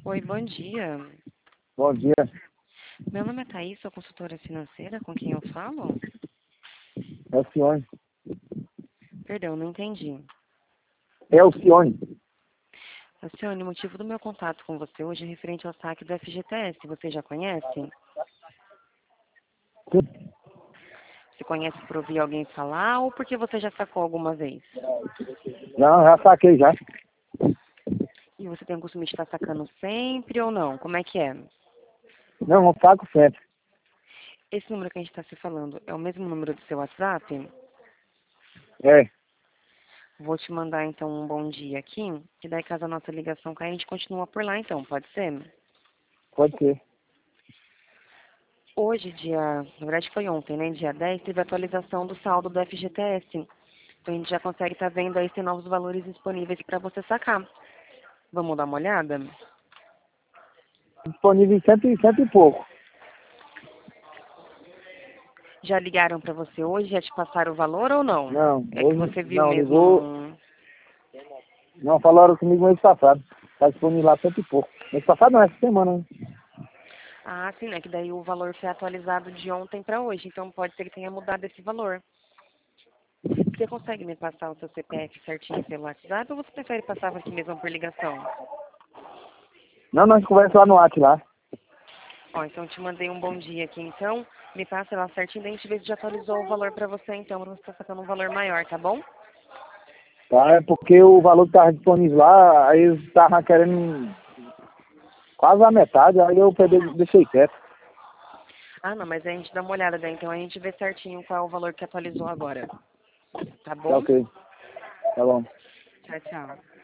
Oi, bom dia. Bom dia. Meu nome é Thaís, sou consultora financeira. Com quem eu falo? Alcione. Perdão, não entendi. Alcione. Alcione, o motivo do meu contato com você hoje é referente ao saque do FGTS. Você já conhece? Você conhece por ouvir alguém falar ou porque você já sacou alguma vez? Não, já saquei já. E você tem o costume de estar sacando sempre ou não? Como é que é? Não, eu saco sempre. Esse número que a gente está se falando é o mesmo número do seu WhatsApp? É, Vou te mandar então um bom dia aqui, que daí caso a nossa ligação cair, a gente continua por lá então, pode ser? pode ser. Hoje, na verdade foi ontem, né? Dia 10 teve a atualização do saldo do FGTS. Então a gente já consegue estar vendo aí se novos valores disponíveis para você sacar. Vamos dar uma olhada? Disponível em cento e pouco. Já ligaram para você hoje? Já te passaram o valor ou não? Não, É que hoje você viu não, mesmo ligou. no... Não, falaram comigo mês passado. Tá disponível lá cento e pouco. Mês passado não, essa semana, né? Ah, sim, né? Que daí o valor foi atualizado de ontem para hoje. Então pode ser que tenha mudado esse valor. Você consegue me passar o seu CPF certinho pelo WhatsApp ou você prefere passar aqui mesmo por ligação? Não, nós conversamos lá no WhatsApp lá. Ó, então eu te mandei um bom dia aqui, então. Me passa lá certinho, daí a gente vê se já atualizou o valor pra você, então, pra você estar sacando um valor maior, tá bom? Tá, é porque o valor que tava disponível lá, aí eles estavam querendo quase a metade, aí eu deixei quieto. Ah, não, mas aí a gente dá uma olhada daí, então a gente vê certinho qual é o valor que atualizou agora. Tá Tá bom? ok. Tá bom. Tchau, tchau.